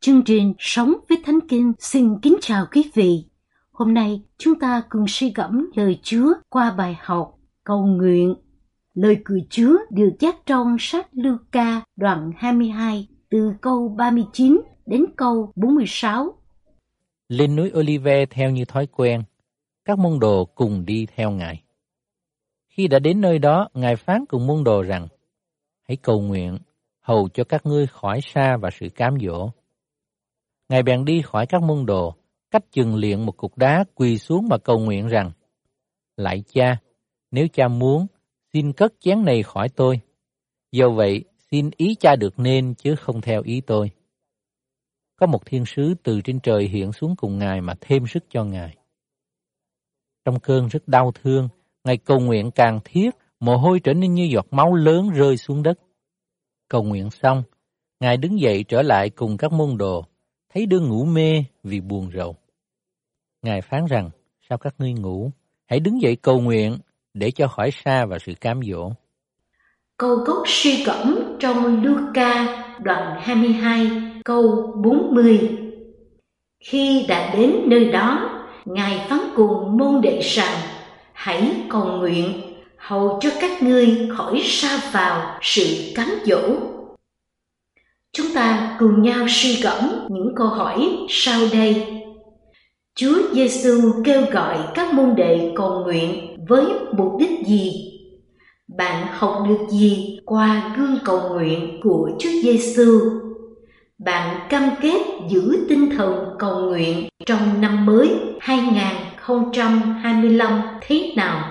Chương trình Sống với Thánh Kinh xin kính chào quý vị. Hôm nay chúng ta cùng suy gẫm lời Chúa qua bài học Cầu nguyện. Lời của Chúa được chép trong sách Luca đoạn 22 từ câu 39 đến câu 46. Lên núi Olive theo như thói quen, các môn đồ cùng đi theo Ngài. Khi đã đến nơi đó, Ngài phán cùng môn đồ rằng: hãy cầu nguyện, hầu cho các ngươi khỏi sa và sự cám dỗ. Ngài bèn đi khỏi các môn đồ, cách chừng liền một cục đá, quỳ xuống mà cầu nguyện rằng: lạy Cha, nếu Cha muốn, xin cất chén này khỏi tôi. Do vậy, xin ý Cha được nên chứ không theo ý tôi. Có một thiên sứ từ trên trời hiện xuống cùng Ngài mà thêm sức cho Ngài. Trong cơn rất đau thương, Ngài cầu nguyện càng thiết, mồ hôi trở nên như giọt máu lớn rơi xuống đất. Cầu nguyện xong, Ngài đứng dậy trở lại cùng các môn đồ, thấy đương ngủ mê vì buồn rầu. Ngài phán rằng: sao các ngươi ngủ? Hãy đứng dậy cầu nguyện để cho khỏi sa và sự cám dỗ. Câu gốc suy gẫm trong Luca đoạn 22 câu 40. Khi đã đến nơi đó, Ngài phán cùng môn đệ rằng: hãy cầu nguyện, hầu cho các ngươi khỏi sa vào sự cám dỗ. Chúng ta cùng nhau suy gẫm những câu hỏi sau đây. Chúa Giêsu kêu gọi các môn đệ cầu nguyện với mục đích gì? Bạn học được gì qua gương cầu nguyện của Chúa Giêsu? Bạn cam kết giữ tinh thần cầu nguyện trong năm mới 2025 thế nào?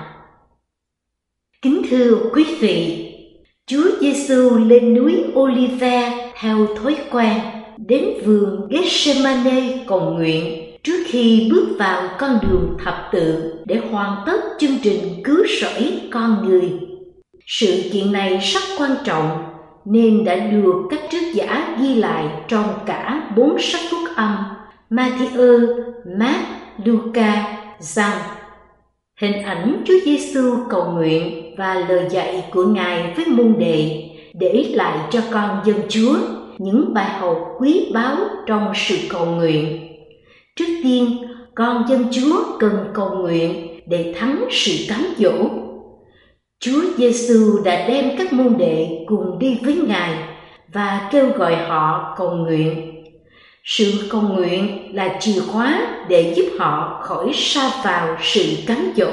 Kính thưa quý vị, Chúa Giêsu lên núi Olive theo thói quen, đến vườn Gethsemane cầu nguyện trước khi bước vào con đường thập tự để hoàn tất chương trình cứu rỗi con người. Sự kiện này rất quan trọng nên đã được các trích giả ghi lại trong cả 4 sách phúc âm Ma-thi-ơ, Mác, Luca, Giăng. Hình ảnh Chúa Giêsu cầu nguyện và lời dạy của Ngài với môn đệ để lại cho con dân Chúa những bài học quý báu trong sự cầu nguyện. Trước tiên, con dân Chúa cần cầu nguyện để thắng sự cám dỗ. Chúa Giêsu đã đem các môn đệ cùng đi với Ngài và kêu gọi họ cầu nguyện. Sự cầu nguyện là chìa khóa để giúp họ khỏi sa vào sự cám dỗ.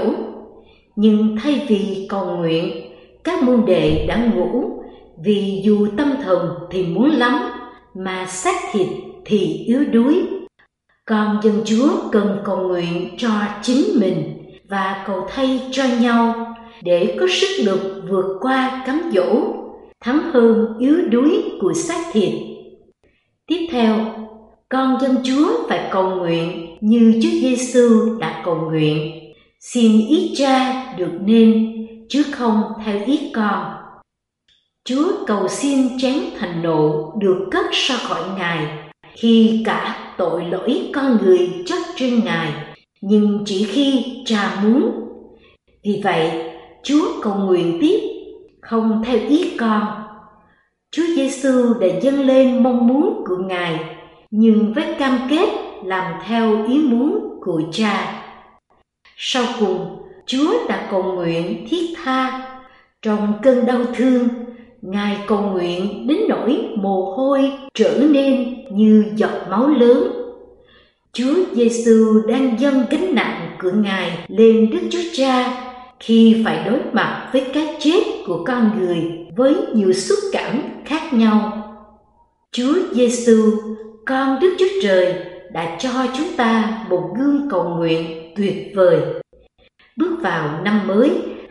Nhưng thay vì cầu nguyện, các môn đệ đã ngủ, vì dù tâm thần thì muốn lắm, mà xác thịt thì yếu đuối. Con dân Chúa cần cầu nguyện cho chính mình và cầu thay cho nhau để có sức lực vượt qua cám dỗ, thắng hơn yếu đuối của xác thịt. Tiếp theo, con dân Chúa phải cầu nguyện như Chúa Giêsu đã cầu nguyện: xin ý Cha được nên, chứ không theo ý con. Chúa cầu xin chén thành nộ được cất ra khỏi Ngài khi cả tội lỗi con người chất trên Ngài, nhưng chỉ khi Cha muốn. Vì vậy, Chúa cầu nguyện tiếp: không theo ý con. Chúa Giêsu đã dâng lên mong muốn của Ngài, nhưng với cam kết làm theo ý muốn của Cha. Sau cùng, Chúa đã cầu nguyện thiết tha. Trong cơn đau thương, Ngài cầu nguyện đến nỗi mồ hôi trở nên như giọt máu lớn. Chúa Giêsu đang dâng gánh nặng của Ngài lên Đức Chúa Cha khi phải đối mặt với cái chết của con người với nhiều xúc cảm khác nhau. Chúa Giêsu, con Đức Chúa Trời, đã cho chúng ta một gương cầu nguyện tuyệt vời. Bước vào năm mới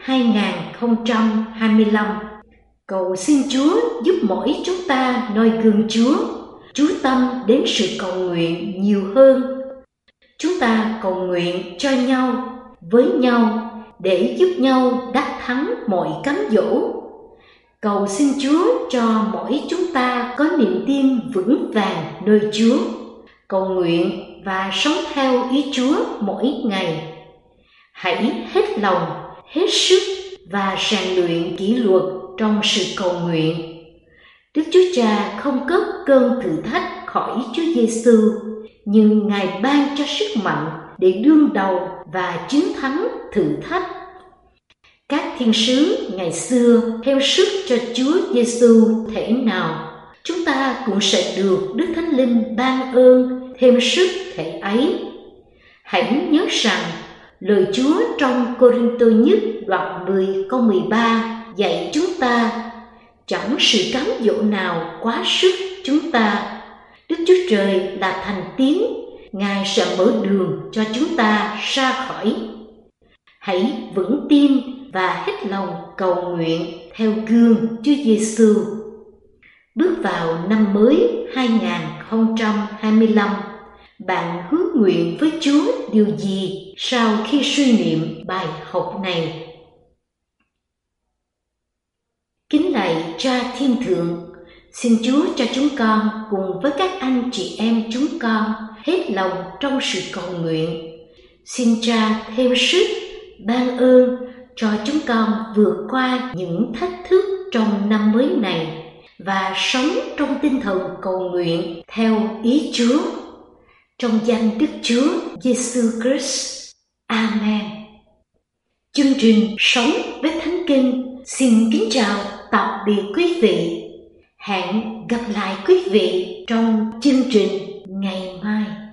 2025, cầu xin Chúa giúp mỗi chúng ta noi gương Chúa, chú tâm đến sự cầu nguyện nhiều hơn. Chúng ta cầu nguyện cho nhau, với nhau, để giúp nhau đắc thắng mọi cám dỗ. Cầu xin Chúa cho mỗi chúng ta có niềm tin vững vàng nơi Chúa, cầu nguyện và sống theo ý Chúa mỗi ngày. Hãy hết lòng, hết sức và rèn luyện kỷ luật trong sự cầu nguyện. Đức Chúa Cha không cất cơn thử thách khỏi Chúa Giêsu, nhưng Ngài ban cho sức mạnh để đương đầu và chiến thắng thử thách. Các thiên sứ ngày xưa theo sức cho Chúa Giêsu thể nào, chúng ta cũng sẽ được Đức Thánh Linh ban ơn thêm sức thể ấy. Hãy nhớ rằng lời Chúa trong Cô-rinh-tô nhất đoạn 10 câu 13 dạy chúng ta: chẳng sự cám dỗ nào quá sức chúng ta. Đức Chúa Trời là thành tín, Ngài sẽ mở đường cho chúng ta ra khỏi. Hãy vững tin và hết lòng cầu nguyện theo gương Chúa Giêsu. Bước vào năm mới 2025, bạn hứa nguyện với Chúa điều gì sau khi suy niệm bài học này? Kính lạy Cha Thiên Thượng, xin Chúa cho chúng con cùng với các anh chị em chúng con hết lòng trong sự cầu nguyện. Xin Cha thêm sức, ban ơn cho chúng con vượt qua những thách thức trong năm mới này và sống trong tinh thần cầu nguyện theo ý Chúa. Trong danh Đức Chúa Giêsu Christ. Amen. Chương trình Sống với Thánh Kinh xin kính chào tạm biệt quý vị. Hẹn gặp lại quý vị trong chương trình ngày mai.